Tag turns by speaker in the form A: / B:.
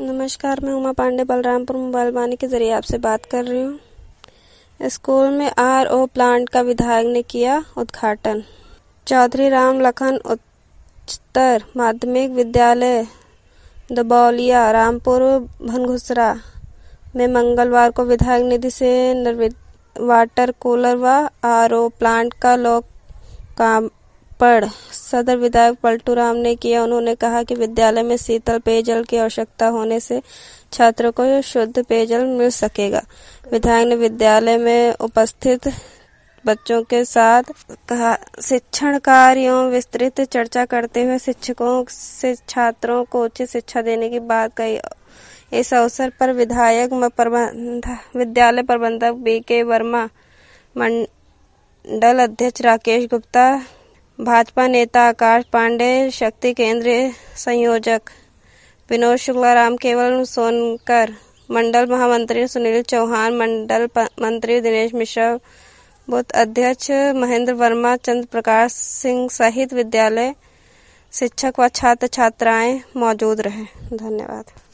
A: नमस्कार, मैं उमा पांडे बलरामपुर मोबाइल वाणी के जरिए आपसे बात कर रही हूँ। स्कूल में आरओ प्लांट का विधायक ने किया उद्घाटन। चौधरी राम लखन उच्चतर माध्यमिक विद्यालय दबौलिया रामपुर भनघुसरा में मंगलवार को विधायक निधि से वाटर कूलर व आरओ प्लांट का लोकार्पण सदर विधायक पलटू राम ने किया। उन्होंने कहा कि विद्यालय में शीतल पेयजल की आवश्यकता होने से छात्रों को शुद्ध पेयजल मिल सकेगा। विधायक ने विद्यालय में उपस्थित बच्चों के साथ शिक्षण कार्य एवं विस्तृत चर्चा करते हुए शिक्षकों से छात्रों को उच्च शिक्षा देने की बात कही। इस अवसर पर विद्यालय प्रबंधक बीके वर्मा, मंडल अध्यक्ष राकेश गुप्ता, भाजपा नेता आकाश पांडे, शक्ति केंद्रीय संयोजक विनोद शुक्ला, राम केवल सोनकर, मंडल महामंत्री सुनील चौहान, मंडल मंत्री दिनेश मिश्रा, बूथ अध्यक्ष महेंद्र वर्मा, चंद्र प्रकाश सिंह सहित विद्यालय शिक्षक व छात्र छात्राएं मौजूद रहे। धन्यवाद।